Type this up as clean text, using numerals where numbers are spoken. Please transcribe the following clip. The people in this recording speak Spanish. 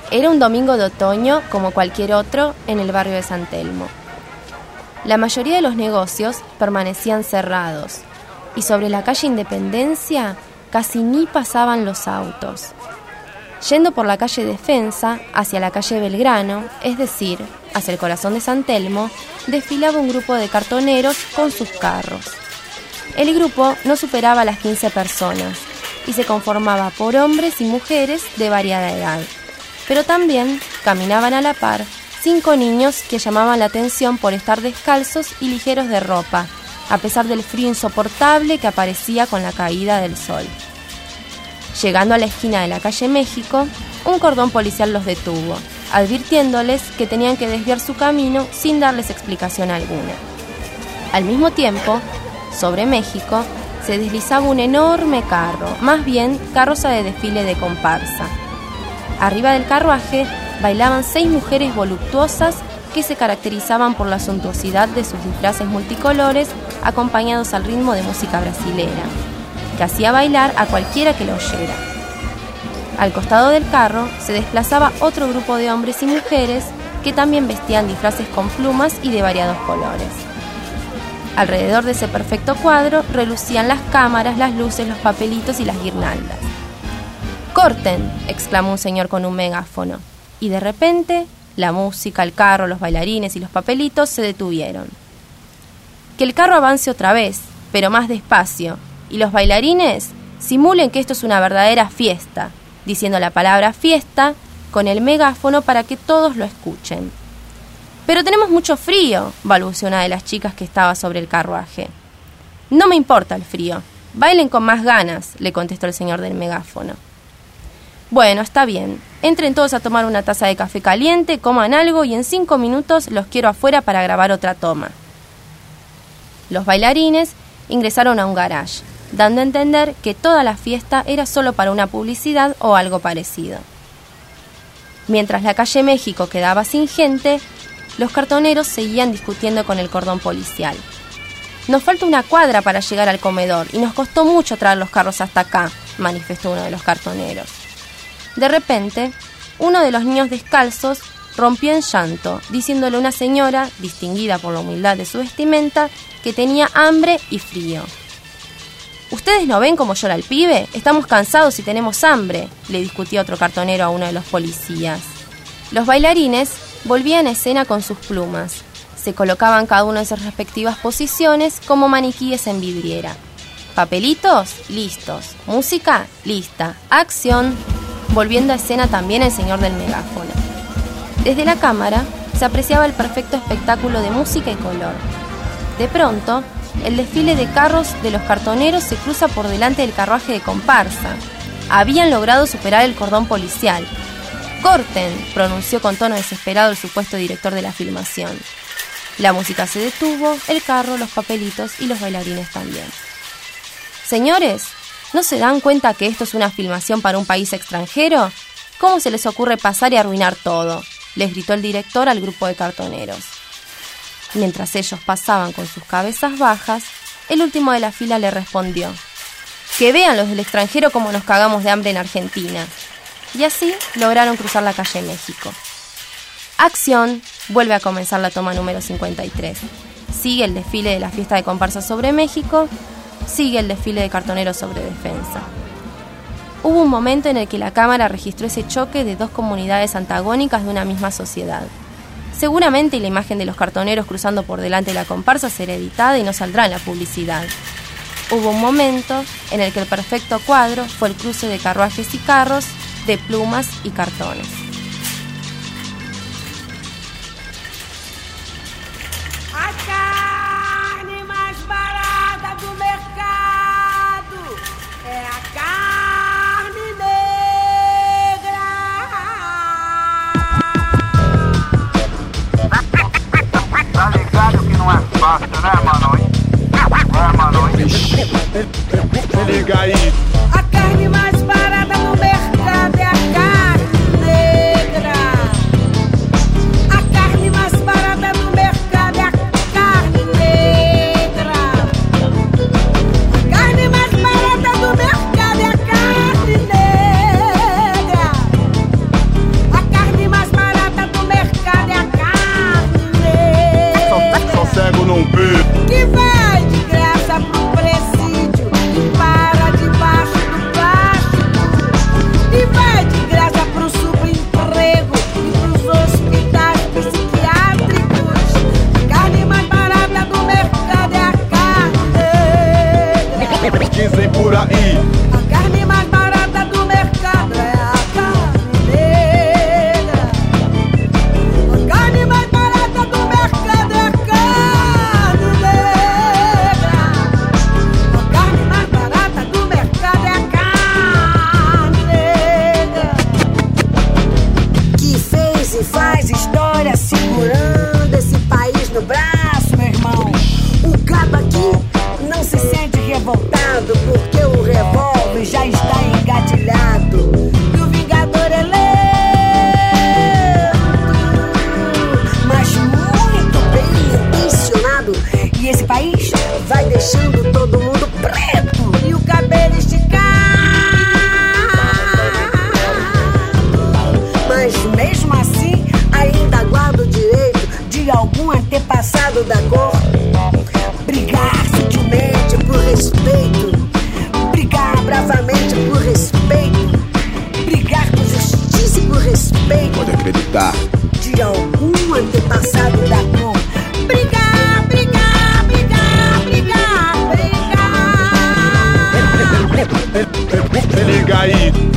Era un domingo de otoño como cualquier otro en el barrio de San Telmo. La mayoría de los negocios permanecían cerrados y sobre la calle Independencia casi ni pasaban los autos. Yendo por la calle Defensa hacia la calle Belgrano, es decir, hacia el corazón de San Telmo, desfilaba un grupo de cartoneros con sus carros. El grupo no superaba las 15 personas y se conformaba por hombres y mujeres de variada edad. Pero también caminaban a la par 5 niños que llamaban la atención por estar descalzos y ligeros de ropa, a pesar del frío insoportable que aparecía con la caída del sol. Llegando a la esquina de la calle México, un cordón policial los detuvo, advirtiéndoles que tenían que desviar su camino sin darles explicación alguna. Al mismo tiempo, sobre México, se deslizaba un enorme carro, más bien carroza de desfile de comparsa. Arriba del carruaje bailaban 6 mujeres voluptuosas que se caracterizaban por la suntuosidad de sus disfraces multicolores acompañados al ritmo de música brasilera, que hacía bailar a cualquiera que lo oyera. Al costado del carro se desplazaba otro grupo de hombres y mujeres que también vestían disfraces con plumas y de variados colores. Alrededor de ese perfecto cuadro relucían las cámaras, las luces, los papelitos y las guirnaldas. ¡Corten!, exclamó un señor con un megáfono, y de repente la música, el carro, los bailarines y los papelitos se detuvieron. Que el carro avance otra vez, pero más despacio, y los bailarines simulen que esto es una verdadera fiesta, diciendo la palabra fiesta con el megáfono para que todos lo escuchen. «Pero tenemos mucho frío», balbuceó una de las chicas que estaba sobre el carruaje. «No me importa el frío, bailen con más ganas», le contestó el señor del megáfono. «Bueno, está bien, entren todos a tomar una taza de café caliente, coman algo y en 5 minutos los quiero afuera para grabar otra toma». Los bailarines ingresaron a un garage, dando a entender que toda la fiesta era solo para una publicidad o algo parecido. Mientras la calle México quedaba sin gente, los cartoneros seguían discutiendo con el cordón policial. «Nos falta una cuadra para llegar al comedor y nos costó mucho traer los carros hasta acá», manifestó uno de los cartoneros. De repente, uno de los niños descalzos rompió en llanto, diciéndole a una señora, distinguida por la humildad de su vestimenta, que tenía hambre y frío. «¿Ustedes no ven cómo llora el pibe? Estamos cansados y tenemos hambre», le discutió otro cartonero a uno de los policías. Los bailarines volvían a escena con sus plumas. Se colocaban cada uno en sus respectivas posiciones como maniquíes en vidriera. «¿Papelitos? Listos. ¿Música? Lista. ¡Acción!», volviendo a escena también el señor del megáfono. Desde la cámara se apreciaba el perfecto espectáculo de música y color. De pronto, el desfile de carros de los cartoneros se cruza por delante del carruaje de comparsa. Habían logrado superar el cordón policial. «¡Corten!», pronunció con tono desesperado el supuesto director de la filmación. La música se detuvo, el carro, los papelitos y los bailarines también. «Señores, ¿no se dan cuenta que esto es una filmación para un país extranjero? ¿Cómo se les ocurre pasar y arruinar todo?», les gritó el director al grupo de cartoneros. Mientras ellos pasaban con sus cabezas bajas, el último de la fila le respondió: «Que vean los del extranjero cómo nos cagamos de hambre en Argentina». Y así lograron cruzar la calle México. Acción, vuelve a comenzar la toma número 53. Sigue el desfile de la fiesta de comparsa sobre México, sigue el desfile de cartoneros sobre Defensa. Hubo un momento en el que la cámara registró ese choque de 2 comunidades antagónicas de una misma sociedad. Seguramente la imagen de los cartoneros cruzando por delante de la comparsa será editada y no saldrá en la publicidad. Hubo un momento en el que el perfecto cuadro fue el cruce de carruajes y carros, de plumas y cartones. A carne mais barata do mercado é a carne negra. Tá ligado que não é fácil, né, mano? É, mano. Se liga aí. A carne mais barata no mercado é a carne negra. e faz história segurando esse país no braço, meu irmão. O cabo aqui não se sente revoltado porque o revólver já está engatilhado. E o vingador é lento, mas muito bem intencionado. E esse país vai deixando todo mundo preto e o cabelo esticado. Mas mesmo assim ainda guarda o direito de algum antepassado da cor brigar sutilmente por respeito, brigar bravamente por respeito, brigar por justiça e por respeito. Pode acreditar. De algum antepassado da cor. Brigar, brigar, brigar, brigar, brigar. Liga aí.